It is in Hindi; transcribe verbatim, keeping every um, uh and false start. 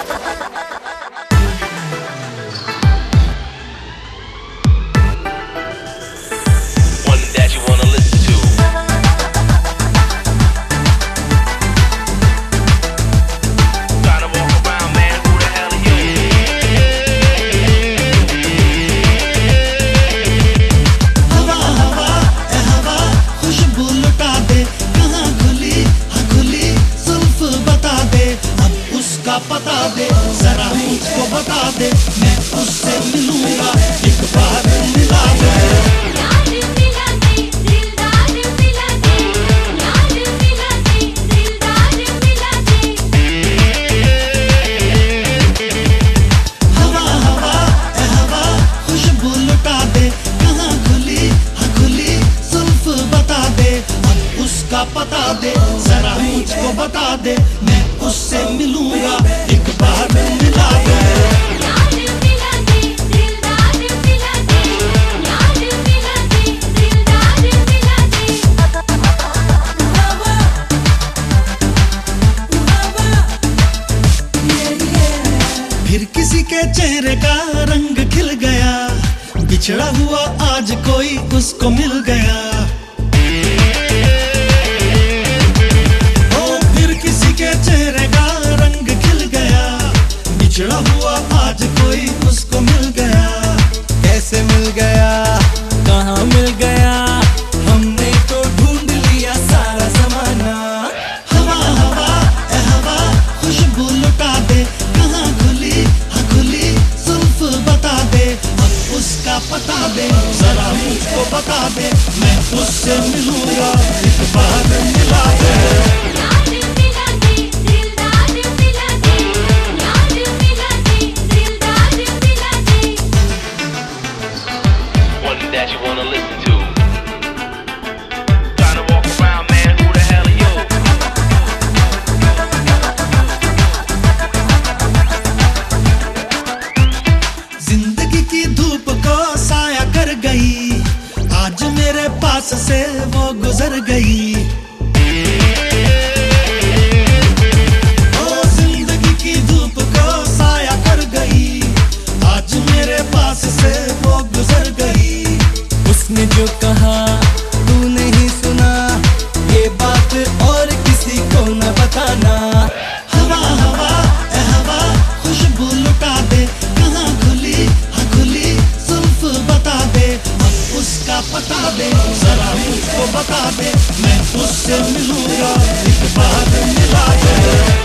बता दे जरा मुझको बता दे, मैं उससे मिलूंगा एक बार मिला दे। याद मिला दे, दिलदार मिला दे, याद मिला दे, दिलदार मिला दे। हवा हवा ए हवा खुशबू लुटा दे, कहाँ खुली हाँ खुली जुल्फ बता दे, अब उसका पता दे जरा मुझको बता दे, मैं उससे मिलूंगा एक बार मिला दे। याद मिला दे, दिलदार मिला दे, याद मिला दे, दिलदार मिला दे। फिर किसी के चेहरे का रंग खिल गया, बिछड़ा हुआ आज कोई उसको मिल गया। बिछड़ा हुआ आज कोई उसको मिल गया। कैसे मिल गया, कहाँ मिल गया, हमने तो ढूंढ लिया सारा जमाना। हवा हवा ए हवा खुशबू लुटा दे, कहाँ खुली हाँ खुली जुल्फ बता दे, अब उसका पता दे जरा मुझको बता दे, मैं उससे मिलूंगा एक बार मिला दे। याद मिला दे, दिलदार मिला दे, याद मिला दे, दिलदार मिला दे। One that you wanna listen to. Trying to walk around, man, who the hell are you? जिंदगी की धूप को साया कर गई, आज मेरे पास से वो गुजर गई। ओ जिंदगी की धूप को साया कर गई, आज मेरे पास से वो गुजर गई। उसने जो कहा तू नहीं सुना, ये बात और किसी को न बताना। हवा हवा ए हवा खुशबू लुटा दे, कहाँ खुली हाँ खुली जुल्फ बता दे, अब उसका पता दे जरा मुझको बता दे, मैं उससे मिलूंगा एक बार मिला दे।